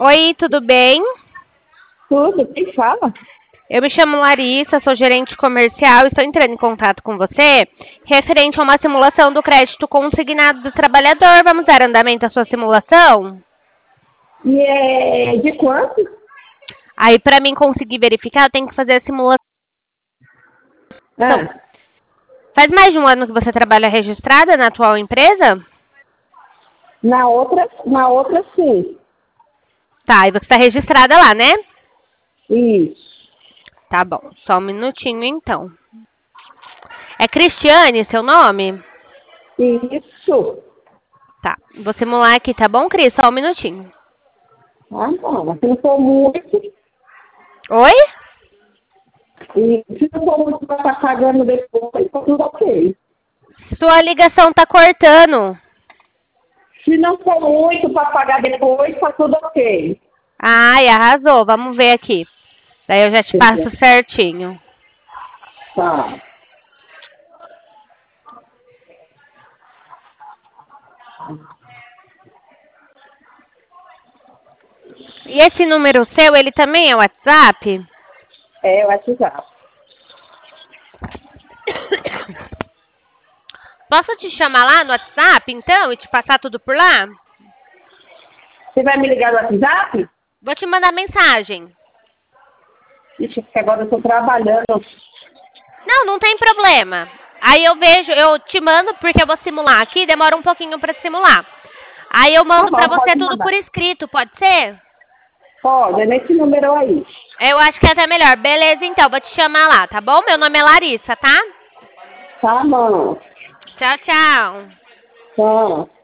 Oi, tudo bem? Tudo, quem fala? Eu me chamo Larissa, sou gerente comercial e estou entrando em contato com você referente a uma simulação do crédito consignado do trabalhador. Vamos dar andamento à sua simulação? E é de quanto? Aí, para mim conseguir verificar, eu tenho que fazer a simulação. Ah, Faz mais de um ano que você trabalha registrada na atual empresa? na outra sim. Tá, e você está registrada lá, né? Isso. Tá bom, só um minutinho então. É Cristiane seu nome? Isso. Tá, vou simular aqui, tá bom, Cris? Só um minutinho. Ah, não, mas se não for muito, Oi? e se não for muito para estar pagando depois, tá tudo ok. Sua ligação tá cortando. Se não for muito para pagar depois, tá tudo ok. Ai, arrasou. Vamos ver aqui. Daí eu já te passo certinho. Tá. E esse número seu, ele também é WhatsApp? É o WhatsApp. Posso te chamar lá no WhatsApp, então, e te passar tudo por lá? Você vai me ligar no WhatsApp? Vou te mandar mensagem. Ixi, porque agora eu estou trabalhando. Não, não tem problema. Aí eu vejo, eu te mando, porque eu vou simular aqui, demora um pouquinho pra simular. Aí eu mando Tá pra bom, você pode tudo por mandar. escrito, pode ser? Pode, é nesse número aí. Eu acho que é até melhor. Beleza, então, vou te chamar lá, tá bom? Meu nome é Larissa, tá? Tá bom. Tchau, tchau. Tá.